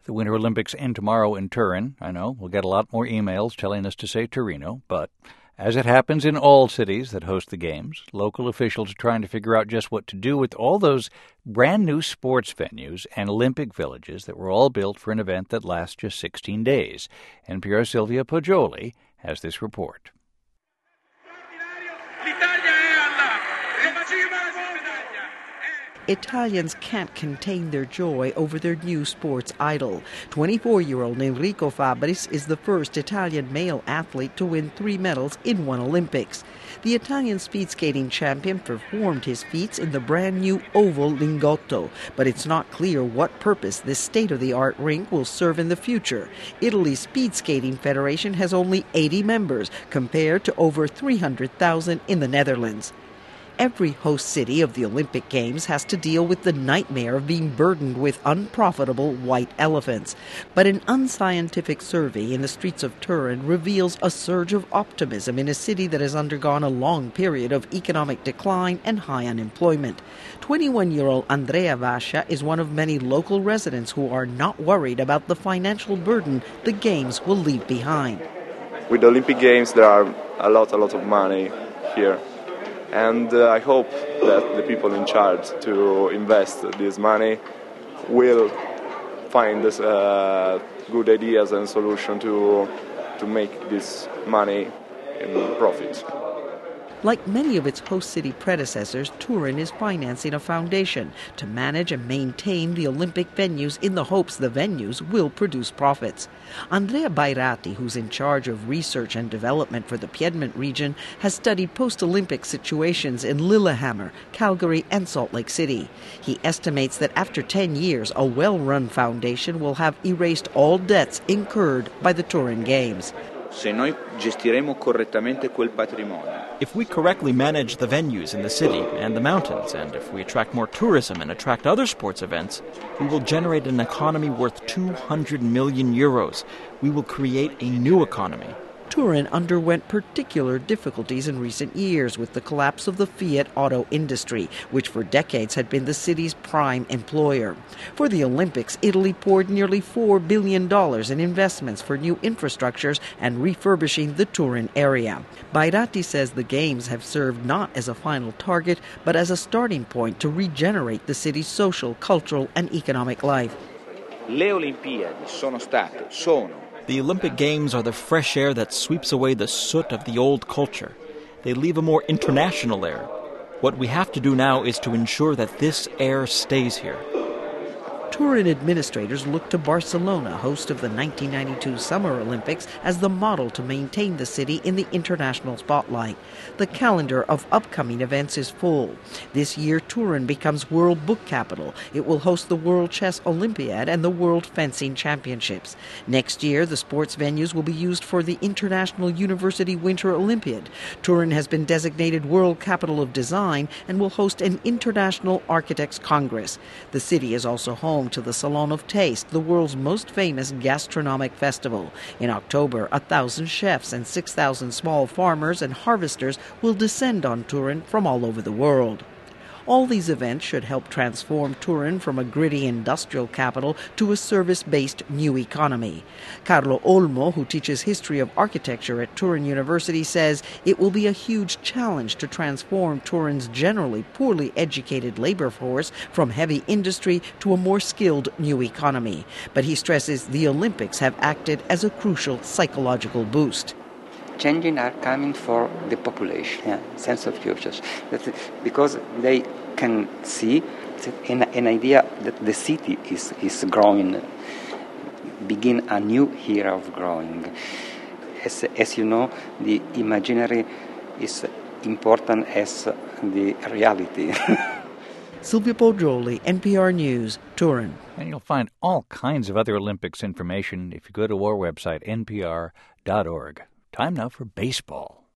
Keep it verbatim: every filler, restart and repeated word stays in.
The Winter Olympics end tomorrow in Turin. I know we'll get a lot more emails telling us to say Torino, but as it happens in all cities that host the Games, local officials are trying to figure out just what to do with all those brand-new sports venues and Olympic villages that were all built for an event that lasts just sixteen days. N P R's Silvia Poggioli has this report. Italians can't contain their joy over their new sports idol. twenty-four-year-old Enrico Fabris is the first Italian male athlete to win three medals in one Olympics. The Italian speed skating champion performed his feats in the brand new oval Lingotto, but it's not clear what purpose this state-of-the-art rink will serve in the future. Italy's Speed Skating Federation has only eighty members, compared to over three hundred thousand in the Netherlands. Every host city of the Olympic Games has to deal with the nightmare of being burdened with unprofitable white elephants. But an unscientific survey in the streets of Turin reveals a surge of optimism in a city that has undergone a long period of economic decline and high unemployment. twenty-one-year-old Andrea Vascia is one of many local residents who are not worried about the financial burden the Games will leave behind. With the Olympic Games, there are a lot, a lot of money here. And uh, I hope that the people in charge to invest this money will find this, uh, good ideas and solution to to make this money in profit. Like many of its host city predecessors, Turin is financing a foundation to manage and maintain the Olympic venues in the hopes the venues will produce profits. Andrea Bairati, who's in charge of research and development for the Piedmont region, has studied post-Olympic situations in Lillehammer, Calgary, and Salt Lake City. He estimates that after ten years, a well-run foundation will have erased all debts incurred by the Turin Games. Se noi gestiremo correttamente quel patrimonio. If we correctly manage the venues in the city and the mountains, and if we attract more tourism and attract other sports events, we will generate an economy worth two hundred million euros. We will create a new economy. Turin underwent particular difficulties in recent years with the collapse of the Fiat auto industry, which for decades had been the city's prime employer. For the Olympics, Italy poured nearly four billion dollars in investments for new infrastructures and refurbishing the Turin area. Bairati says the Games have served not as a final target, but as a starting point to regenerate the city's social, cultural, and economic life. Le Olimpiadi sono state, sono, The Olympic Games are the fresh air that sweeps away the soot of the old culture. They leave a more international air. What we have to do now is to ensure that this air stays here. Turin administrators look to Barcelona, host of the nineteen ninety-two Summer Olympics, as the model to maintain the city in the international spotlight. The calendar of upcoming events is full. This year, Turin becomes World Book Capital. It will host the World Chess Olympiad and the World Fencing Championships. Next year, the sports venues will be used for the International University Winter Olympiad. Turin has been designated World Capital of Design and will host an International Architects Congress. The city is also home to the Salon of Taste, the world's most famous gastronomic festival. In October, a thousand chefs and six thousand small farmers and harvesters will descend on Turin from all over the world. All these events should help transform Turin from a gritty industrial capital to a service-based new economy. Carlo Olmo, who teaches history of architecture at Turin University, says it will be a huge challenge to transform Turin's generally poorly educated labor force from heavy industry to a more skilled new economy. But he stresses the Olympics have acted as a crucial psychological boost. Changing are coming for the population, yeah, sense of future, because they can see an, an idea that the city is, is growing, begin a new era of growing. As, as you know, the imaginary is important as the reality. Silvia Poggioli, N P R News, Turin. And you'll find all kinds of other Olympics information if you go to our website, N P R dot org. Time now for baseball.